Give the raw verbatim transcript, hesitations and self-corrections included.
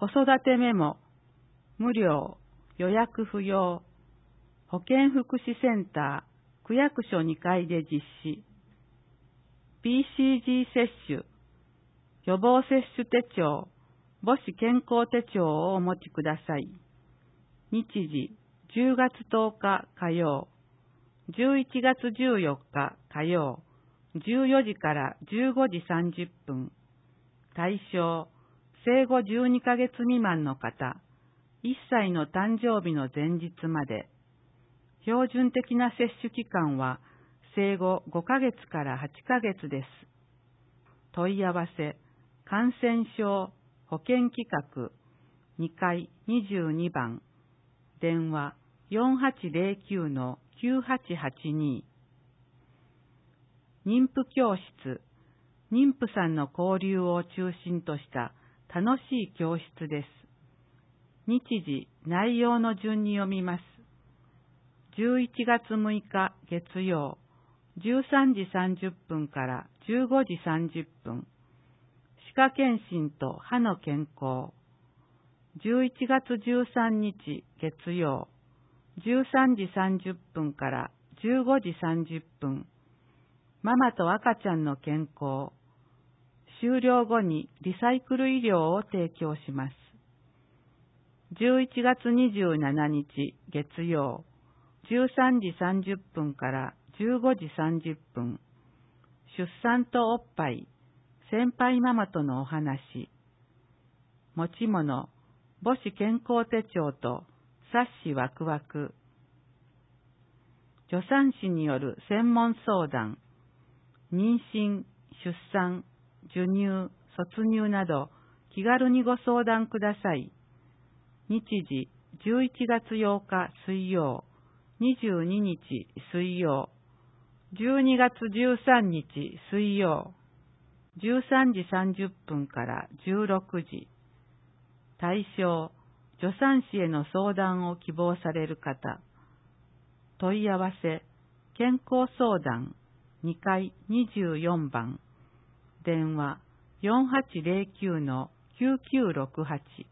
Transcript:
子育てメモ、無料、予約不要、保健福祉センター、区役所にかいで実施。ビーシージー 接種、予防接種手帳、母子健康手帳をお持ちください。日時、じゅうがつとおか火曜、じゅういちがつじゅうよっか火曜、じゅうよじからじゅうごじさんじゅっぷん。対象、生後じゅうにかげつ未満の方、いっさいの誕生日の前日まで。標準的な接種期間は生後ごかげつからはちかげつです。問い合わせ、感染症保健企画にかいにじゅうにばん、電話 よんはちゼロきゅうのきゅうはちはちに。妊婦教室、妊婦さんの交流を中心とした楽しい教室です。日時、内容の順に読みます。じゅういちがつむいか月曜、じゅうさんじさんじゅっぷんからじゅうごじさんじゅっぷん。歯科検診と歯の健康。じゅういちがつじゅうさんにち月曜、じゅうさんじさんじゅっぷんからじゅうごじさんじゅっぷん。ママと赤ちゃんの健康。終了後にリサイクル医療を提供します。じゅういちがつにじゅうしちにち月曜、じゅうさんじさんじゅっぷんからじゅうごじさんじゅっぷん。出産とおっぱい、先輩ママとのお話。持ち物、母子健康手帳と冊子ワクワク。助産師による専門相談。妊娠、出産、授乳、卒乳など気軽にご相談ください。日時、じゅういちがつようか水曜、にじゅうににち水曜、じゅうにがつじゅうさんにち水曜、じゅうさんじさんじゅっぷんからじゅうろくじ。対象、助産師への相談を希望される方。問い合わせ、健康相談にかいにじゅうよんばん。電話 よんはちゼロきゅうのきゅうきゅうろくはち。